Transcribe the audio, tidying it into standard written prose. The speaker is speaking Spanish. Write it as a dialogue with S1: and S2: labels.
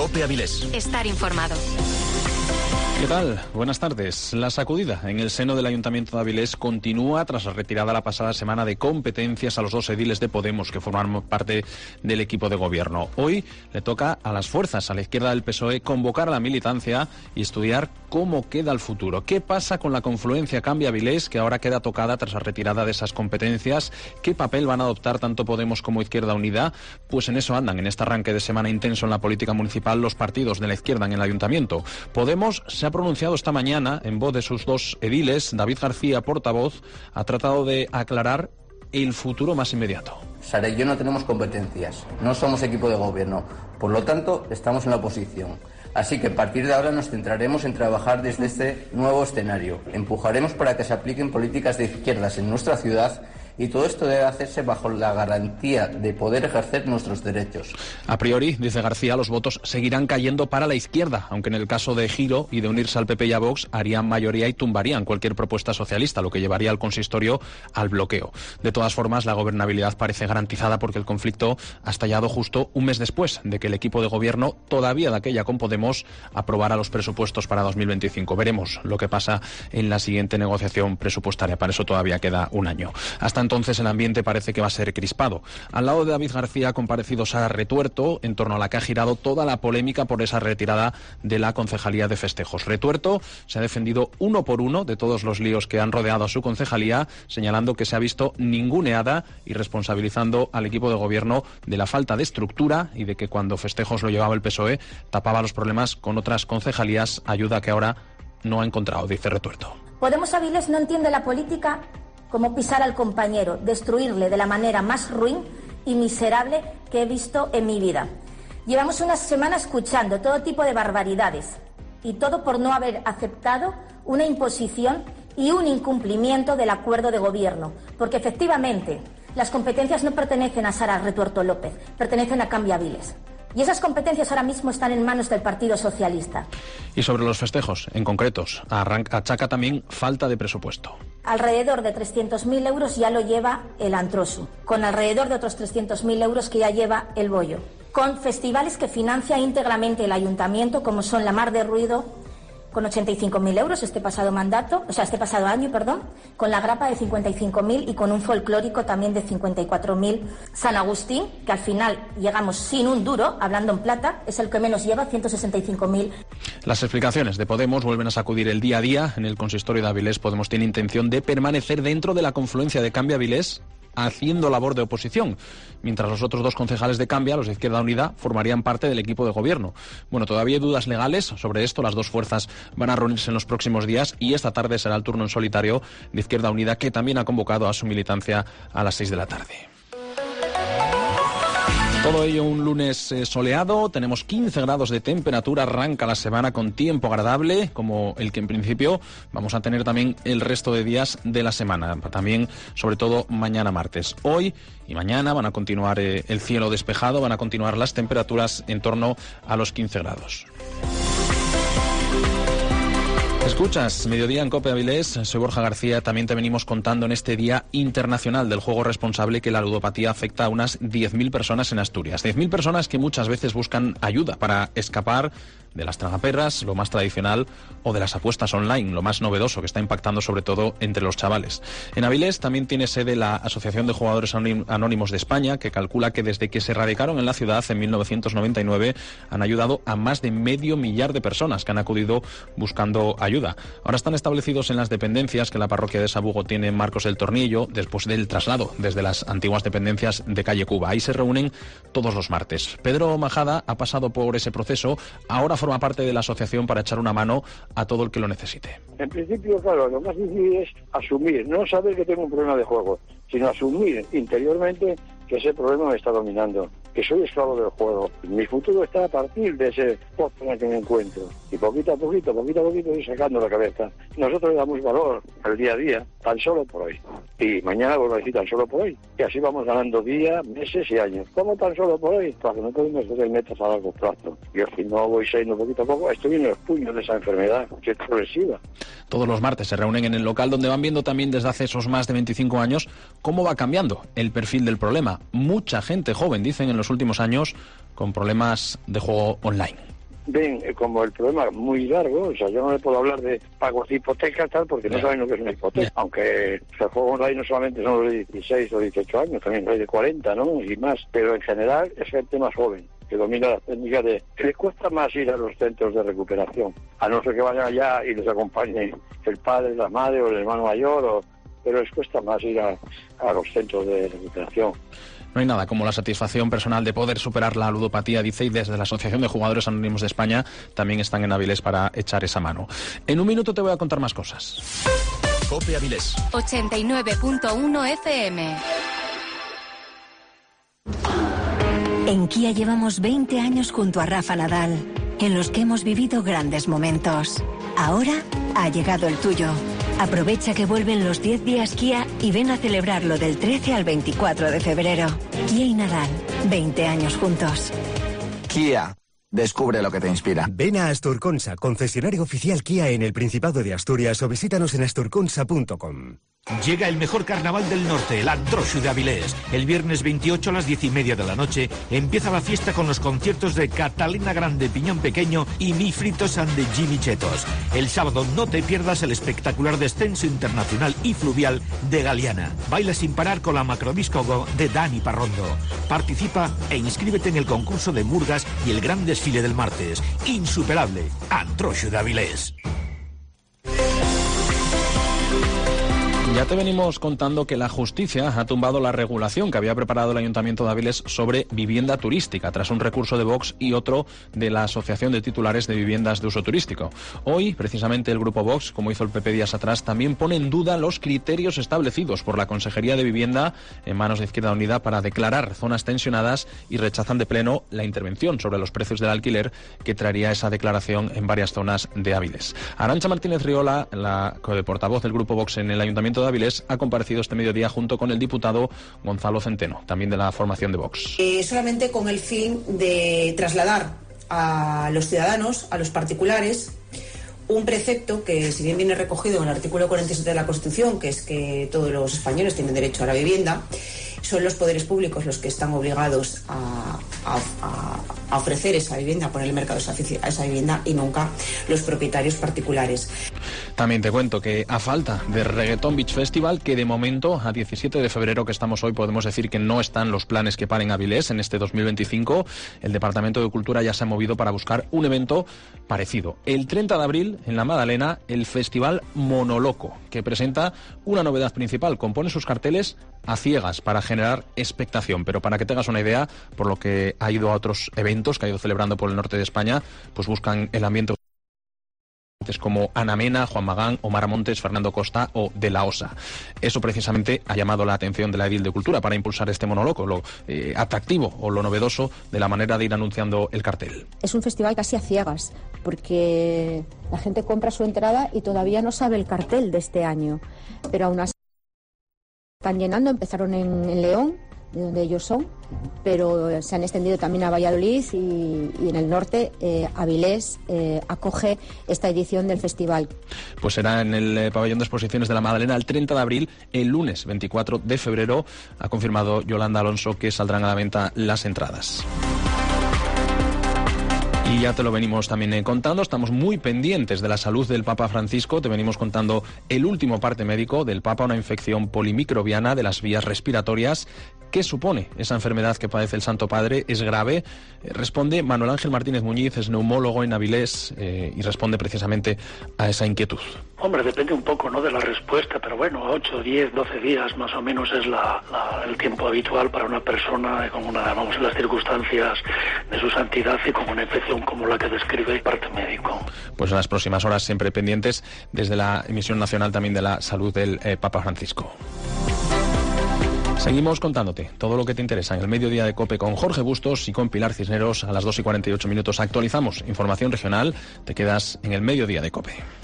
S1: COPE Avilés.
S2: Estar informado.
S3: ¿Qué tal? Buenas tardes. La sacudida en el seno del Ayuntamiento de Avilés continúa tras la retirada la pasada semana de competencias a los dos ediles de Podemos que forman parte del equipo de gobierno. Hoy le toca a las fuerzas, a la izquierda del PSOE, convocar a la militancia y estudiar cómo queda el futuro. ¿Qué pasa con la confluencia Cambia Avilés, que ahora queda tocada tras la retirada de esas competencias? ¿Qué papel van a adoptar tanto Podemos como Izquierda Unida? Pues en eso andan, en este arranque de semana intenso en la política municipal, los partidos de la izquierda en el Ayuntamiento. Podemos se ha pronunciado esta mañana en voz de sus dos ediles. David García, portavoz, ha tratado de aclarar el futuro más inmediato.
S4: Sara y yo no tenemos competencias, no somos equipo de gobierno, por lo tanto estamos en la oposición. Así que a partir de ahora nos centraremos en trabajar desde este nuevo escenario. Empujaremos para que se apliquen políticas de izquierdas en nuestra ciudad y todo esto debe hacerse bajo la garantía de poder ejercer nuestros derechos.
S3: A priori, dice García, los votos seguirán cayendo para la izquierda, aunque en el caso de Giro y de unirse al PP y a Vox harían mayoría y tumbarían cualquier propuesta socialista, lo que llevaría al consistorio al bloqueo. De todas formas, la gobernabilidad parece garantizada porque el conflicto ha estallado justo un mes después de que el equipo de gobierno, todavía de aquella con Podemos, aprobara los presupuestos para 2025. Veremos lo que pasa en la siguiente negociación presupuestaria. Para eso todavía queda un año. Hasta entonces el ambiente parece que va a ser crispado. Al lado de David García ha comparecido Sara Retuerto, en torno a la que ha girado toda la polémica por esa retirada de la concejalía de festejos. Retuerto se ha defendido uno por uno de todos los líos que han rodeado a su concejalía, señalando que se ha visto ninguneada y responsabilizando al equipo de gobierno de la falta de estructura y de que cuando festejos lo llevaba el PSOE tapaba los problemas con otras concejalías, ayuda que ahora no ha encontrado, dice Retuerto.
S5: Podemos Avilés no entiende la política como pisar al compañero, destruirle de la manera más ruin y miserable que he visto en mi vida. Llevamos una semana escuchando todo tipo de barbaridades y todo por no haber aceptado una imposición y un incumplimiento del acuerdo de gobierno, porque efectivamente las competencias no pertenecen a Sara Retuerto López, pertenecen a Cambia Avilés. Y esas competencias ahora mismo están en manos del Partido Socialista.
S3: Y sobre los festejos, en concretos, achaca también falta de presupuesto.
S5: Alrededor de 300.000 euros ya lo lleva el Antrosu, con alrededor de otros 300.000 euros que ya lleva el Bollo, con festivales que financia íntegramente el Ayuntamiento, como son la Mar de Ruido, con 85.000 euros este pasado año, con la Grapa de 55.000 y con un folclórico también de 54.000. San Agustín, que al final llegamos sin un duro, hablando en plata, es el que menos lleva, 165.000.
S3: Las explicaciones de Podemos vuelven a sacudir el día a día. En el consistorio de Avilés, Podemos tiene intención de permanecer dentro de la confluencia de Cambia Avilés, haciendo labor de oposición, mientras los otros dos concejales de Cambia, los de Izquierda Unida, formarían parte del equipo de gobierno. Bueno, todavía hay dudas legales sobre esto. Las dos fuerzas van a reunirse en los próximos días y esta tarde será el turno en solitario de Izquierda Unida, que también ha convocado a su militancia a las 6 de la tarde. Todo ello un lunes soleado, tenemos 15 grados de temperatura, arranca la semana con tiempo agradable, como el que en principio vamos a tener también el resto de días de la semana, también sobre todo mañana martes. Hoy y mañana van a continuar el cielo despejado, van a continuar las temperaturas en torno a los 15 grados. Escuchas Mediodía en COPE Avilés, soy Borja García. También te venimos contando en este Día Internacional del Juego Responsable que la ludopatía afecta a unas 10.000 personas en Asturias. 10.000 personas que muchas veces buscan ayuda para escapar de las tragaperras, lo más tradicional, o de las apuestas online, lo más novedoso, que está impactando sobre todo entre los chavales. En Avilés también tiene sede la Asociación de Jugadores Anónimos de España, que calcula que desde que se radicaron en la ciudad en 1999 han ayudado a más de 500.000 de personas que han acudido buscando ayuda. Ahora están establecidos en las dependencias que la parroquia de Sabugo tiene en Marcos del Tornillo, después del traslado desde las antiguas dependencias de Calle Cuba. Ahí se reúnen todos los martes. Pedro Majada ha pasado por ese proceso, ahora forma parte de la asociación para echar una mano a todo el que lo necesite.
S6: En principio, claro, lo más difícil es asumir, no saber que tengo un problema de juego, sino asumir interiormente que ese problema me está dominando, que soy esclavo del juego. Mi futuro está a partir de ese pozo en el que me encuentro. Y poquito a poquito ir sacando la cabeza. Nosotros le damos valor al día a día, tan solo por hoy. Y mañana vuelvo a decir tan solo por hoy. Y así vamos ganando días, meses y años. ¿Cómo tan solo por hoy? Porque no podemos hacer metas a largo plazo. Yo si no voy saliendo poquito a poco, estoy en los puños de esa enfermedad, que es progresiva.
S3: Todos los martes se reúnen en el local donde van viendo también desde hace esos más de 25 años cómo va cambiando el perfil del problema. Mucha gente joven, dicen, en los últimos años con problemas de juego online.
S6: ven como el problema muy largo. O sea, yo no le puedo hablar de pagos de hipotecas tal, porque no saben lo que es una hipoteca. Aunque el juego online no solamente son los de 16 o 18 años, también los de 40, ¿no? Y más. Pero en general es gente más joven, que domina las técnicas que les cuesta más ir a los centros de recuperación, a no ser que vayan allá y les acompañe el padre, la madre o el hermano mayor, pero les cuesta más ir a los centros de recuperación.
S3: No hay nada como la satisfacción personal de poder superar la ludopatía, dice, y desde la Asociación de Jugadores Anónimos de España también están en Avilés para echar esa mano. En un minuto te voy a contar más cosas.
S1: COPE Avilés
S2: 89.1 FM.
S7: En Kia llevamos 20 años junto a Rafa Nadal, en los que hemos vivido grandes momentos. Ahora ha llegado el tuyo. Aprovecha que vuelven los 10 días Kia y ven a celebrarlo del 13 al 24 de febrero. Kia y Nadal, 20 años juntos.
S8: Kia, descubre lo que te inspira.
S9: Ven a Asturconsa, concesionario oficial Kia en el Principado de Asturias, o visítanos en asturconsa.com.
S1: Llega el mejor carnaval del norte, el Antroxu de Avilés. El viernes 28 a las 10:30 de la noche empieza la fiesta con los conciertos de Catalina Grande, Piñón Pequeño y Mi Fritos and the Jimmy Chetos. El sábado no te pierdas el espectacular descenso internacional y fluvial de Galeana. Baila sin parar con la Macrodisco Go de Dani Parrondo. Participa e inscríbete en el concurso de murgas y el gran desfile del martes. Insuperable, Antroxu de Avilés.
S3: Ya te venimos contando que la justicia ha tumbado la regulación que había preparado el Ayuntamiento de Avilés sobre vivienda turística, tras un recurso de Vox y otro de la Asociación de Titulares de Viviendas de Uso Turístico. Hoy, precisamente, el grupo Vox, como hizo el PP días atrás, también pone en duda los criterios establecidos por la Consejería de Vivienda en manos de Izquierda Unida para declarar zonas tensionadas y rechazan de pleno la intervención sobre los precios del alquiler que traería esa declaración en varias zonas de Avilés. Arantxa Martínez Riola, la portavoz del grupo Vox en el Ayuntamiento de Avilés, ha comparecido este mediodía junto con el diputado Gonzalo Centeno, también de la formación de Vox.
S10: Solamente con el fin de trasladar a los ciudadanos, a los particulares, un precepto que, si bien viene recogido en el artículo 47 de la Constitución, que es que todos los españoles tienen derecho a la vivienda, son los poderes públicos los que están obligados a ofrecer esa vivienda, a poner el mercado a esa vivienda, y nunca los propietarios particulares.
S3: También te cuento que a falta de Reggaeton Beach Festival, que de momento, a 17 de febrero que estamos hoy, podemos decir que no están los planes que paren Avilés en este 2025, el Departamento de Cultura ya se ha movido para buscar un evento parecido. El 30 de abril, en la Madalena, el Festival Monoloco, que presenta una novedad principal: compone sus carteles a ciegas para generar expectación, pero para que tengas una idea, por lo que ha ido a otros eventos que ha ido celebrando por el norte de España, pues buscan el ambiente como Ana Mena, Juan Magán, Omar Montes, Fernando Costa o De La Osa. Eso precisamente ha llamado la atención de la Edil de Cultura para impulsar este Monoloco, lo atractivo o lo novedoso de la manera de ir anunciando el cartel.
S11: Es un festival casi a ciegas, porque la gente compra su entrada y todavía no sabe el cartel de este año, pero aún así están llenando. Empezaron en León, de donde ellos son, pero se han extendido también a Valladolid y en el norte. Avilés acoge esta edición del festival.
S3: Pues será en el pabellón de exposiciones de la Madalena el 30 de abril, el lunes 24 de febrero. Ha confirmado Yolanda Alonso que saldrán a la venta las entradas. Y ya te lo venimos también contando, estamos muy pendientes de la salud del Papa Francisco. Te venimos contando el último parte médico del Papa, una infección polimicrobiana de las vías respiratorias. ¿Qué supone esa enfermedad que padece el Santo Padre? ¿Es grave? Responde Manuel Ángel Martínez Muñiz, es neumólogo en Avilés, y responde precisamente a esa inquietud.
S12: Hombre, depende un poco, ¿no?, de la respuesta, pero bueno, 8, 10, 12 días más o menos es el tiempo habitual para una persona con las circunstancias de su santidad y con una infección como la que describe el parte médico. Pues
S3: en las próximas horas siempre pendientes desde la emisión nacional también de la salud del Papa Francisco. Seguimos contándote todo lo que te interesa en el mediodía de COPE con Jorge Bustos y con Pilar Cisneros. A las 2:48 actualizamos información regional. Te quedas en el mediodía de COPE.